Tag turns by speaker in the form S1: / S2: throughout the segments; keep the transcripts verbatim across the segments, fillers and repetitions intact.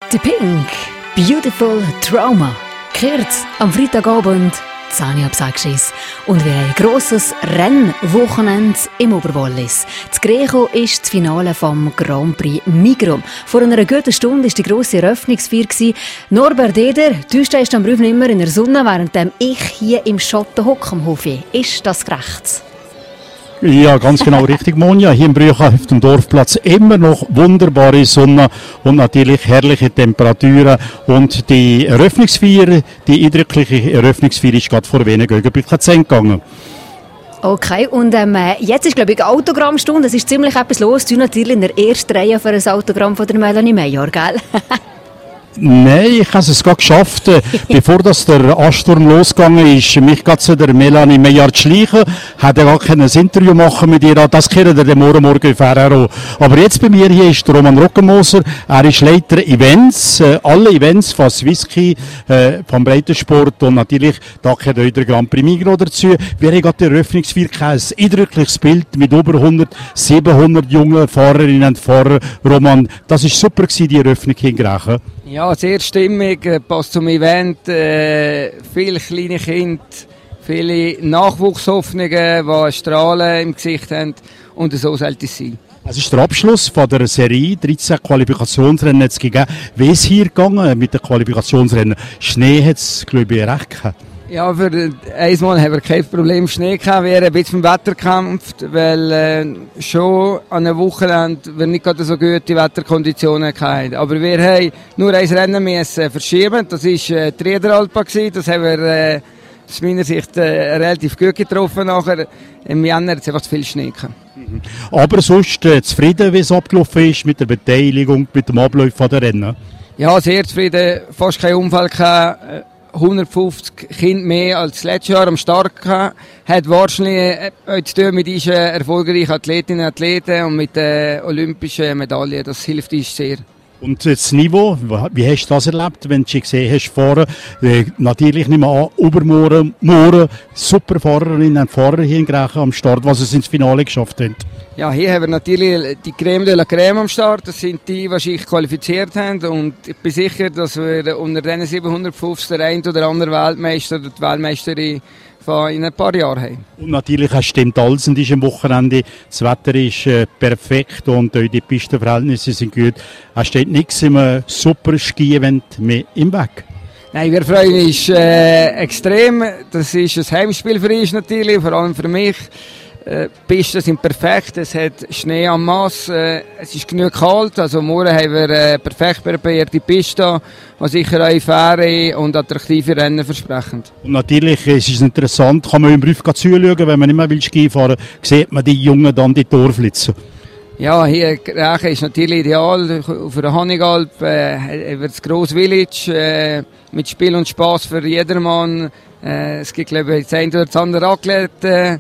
S1: The Pink, Beautiful Trauma, kehrt am Freitagabend zehn Uhr ab sechs. Und wir haben ein grosses Rennwochenende im Oberwallis. Das Greco ist das Finale vom Grand Prix Migros. Vor einer guten Stunde war die grosse Eröffnungsfeier. Norbert Eder, du stehst am Rüfen immer in der Sonne, während ich hier im Schatten hocke am Hofe. Ist das gerecht?
S2: Ja, ganz genau richtig, Monja. Hier im Brücha auf dem Dorfplatz immer noch wunderbare Sonne und natürlich herrliche Temperaturen. Und die Eröffnungsfeier, die eindrückliche Eröffnungsfeier ist gerade vor wenigen Augenblicken zu Ende gegangen.
S1: Okay, und ähm, jetzt ist, glaube ich, eine Autogrammstunde. Es ist ziemlich etwas los. Du natürlich in der ersten Reihe für ein Autogramm von der Melanie Major, gell?
S2: Nein, ich habe es gerade geschafft, bevor das der Ansturm losgegangen ist, mich gerade zu der Melanie Major zu schleichen, hätte gar kein Interview machen mit ihr, das können wir morgen morgen erfahren. Aber jetzt bei mir hier ist der Roman Rockenmoser, er ist Leiter Events, äh, alle Events von Swisski, äh, vom Breitensport und natürlich, da gehört auch der Grand Prix Migros dazu. Wir haben gerade die Eröffnungsfeier gehabt, ein eindrückliches Bild mit über hundert, siebenhundert jungen Fahrerinnen und Fahrern. Roman, das war super gewesen, die Eröffnung hier in Grächen.
S3: Ja, sehr stimmig, passt zum Event, äh, viele kleine Kinder, viele Nachwuchshoffnungen, die Strahlen im Gesicht haben, und so sollte es sein.
S2: Es ist der Abschluss von der Serie, dreizehn Qualifikationsrennen hat es gegeben. Wie ist es hier gegangen mit den Qualifikationsrennen? Schnee hat es, glaube ich, recht gehabt.
S3: Ja, für einmal haben wir kein Problem Schnee gehabt. Wir haben ein bisschen vom Wetter gekämpft, weil äh, schon an einem Wochenende wir nicht gerade so gute Wetterkonditionen hatten. Aber wir haben nur ein Rennen müssen verschieben. Das war äh, die Riederalpa. Das haben wir äh, aus meiner Sicht äh, relativ gut getroffen. Nachher. Im Januar hat es einfach zu viel Schnee gehabt.
S2: Mhm. Aber sonst äh, zufrieden, wie es abgelaufen ist mit der Beteiligung, mit dem Ablauf der Rennen?
S3: Ja, sehr zufrieden. Fast kein Unfall gehabt. hundertfünfzig Kinder mehr als letztes Jahr am Start gehabt. Hat wahrscheinlich äh, zu tun mit diesen erfolgreichen Athletinnen und Athleten und mit den olympischen Medaillen. Das hilft uns sehr.
S2: Und das Niveau, wie hast du das erlebt, wenn du gesehen hast, fahren? Äh, natürlich nicht mehr an, übermorgen, morgen, super Fahrerinnen und Fahrer hier in Grächen am Start, was es ins Finale geschafft haben.
S3: Ja, hier haben wir natürlich die Creme de la Creme am Start. Das sind die, die sich qualifiziert haben. Und ich bin sicher, dass wir unter diesen siebenhundertfünfzig der ein oder andere Weltmeister oder die Weltmeisterin von in ein paar Jahren haben. Und
S2: natürlich stimmt alles an diesem Wochenende. Das Wetter ist äh, perfekt und äh, die Pistenverhältnisse sind gut. Es steht nichts im äh, super Ski-Event mehr im Weg.
S3: Nein, wir freuen uns äh, extrem. Das ist ein Heimspiel für uns natürlich, vor allem für mich. Die Pisten sind perfekt, es hat Schnee am Mass, äh, es ist genug kalt, also morgen haben wir äh, perfekt präparierte Piste, die sicher auch faire und attraktive Rennen versprechen.
S2: Und natürlich es ist es interessant, kann man im Rüff zuschauen, wenn man nicht mehr will Ski fahren will, sieht man die Jungen dann die Torflitzen.
S3: Ja, hier Grächen ist natürlich ideal, auf der Honigalp äh, haben wir das grosse Village äh, mit Spiel und Spass für jedermann, äh, es gibt glaube ich das eine oder das andere Raclette, äh,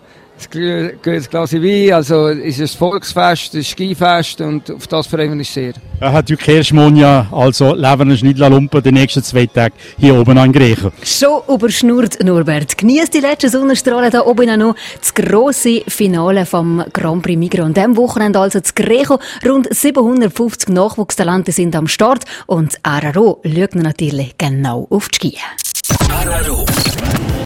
S3: ein Glas Wein, also ist es ein Volksfest, ein Skifest und auf das freuen wir uns sehr.
S2: Er hat Kirsch Monja, also leben wir nicht lumpen die nächsten zwei Tage hier oben an Griechen.
S1: Schon überschnurrt, Norbert. Genießt die letzten Sonnenstrahlen da oben noch. Das grosse Finale vom Grand Prix Migros. An diesem Wochenende also das Greco. Rund siebenhundertfünfzig Nachwuchstalente sind am Start und Araro schaut natürlich genau auf die Ski.
S4: Araro.